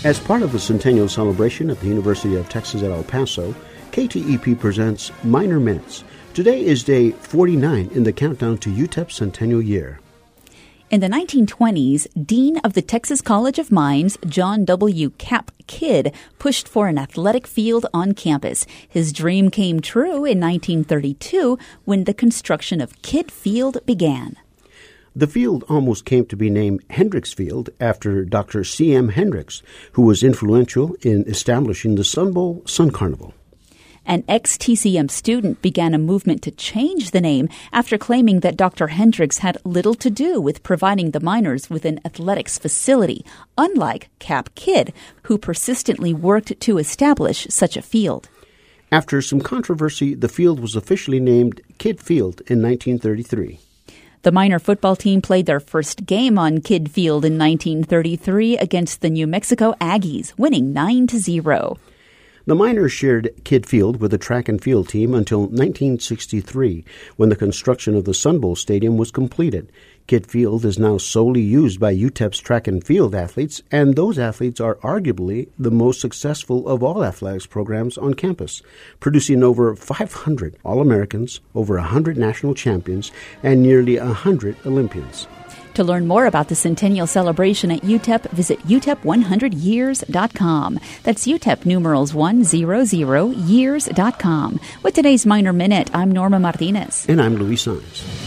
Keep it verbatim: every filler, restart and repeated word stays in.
As part of the centennial celebration at the University of Texas at El Paso, K T E P presents Minor Minutes. Today is day forty-nine in the countdown to U T E P's centennial year. In the nineteen twenties, Dean of the Texas College of Mines, John W. Cap Kidd, pushed for an athletic field on campus. His dream came true in nineteen thirty-two when the construction of Kidd Field began. The field almost came to be named Hendricks Field after Doctor C M Hendricks, who was influential in establishing the Sun Bowl Sun Carnival. An ex-T C M student began a movement to change the name after claiming that Doctor Hendricks had little to do with providing the miners with an athletics facility, unlike Cap Kidd, who persistently worked to establish such a field. After some controversy, the field was officially named Kidd Field in nineteen thirty-three. The Miner football team played their first game on Kidd Field in nineteen thirty-three against the New Mexico Aggies, winning nine to zero. The Miners shared Kidd Field with the track and field team until nineteen sixty-three, when the construction of the Sun Bowl Stadium was completed. Kidd Field is now solely used by U T E P's track and field athletes, and those athletes are arguably the most successful of all athletics programs on campus, producing over five hundred All-Americans, over one hundred national champions, and nearly one hundred Olympians. To learn more about the centennial celebration at U T E P, visit U T E P one hundred years dot com. That's U T E P numerals one hundred years dot com. With today's Minor Minute, I'm Norma Martinez. And I'm Luis Saenz.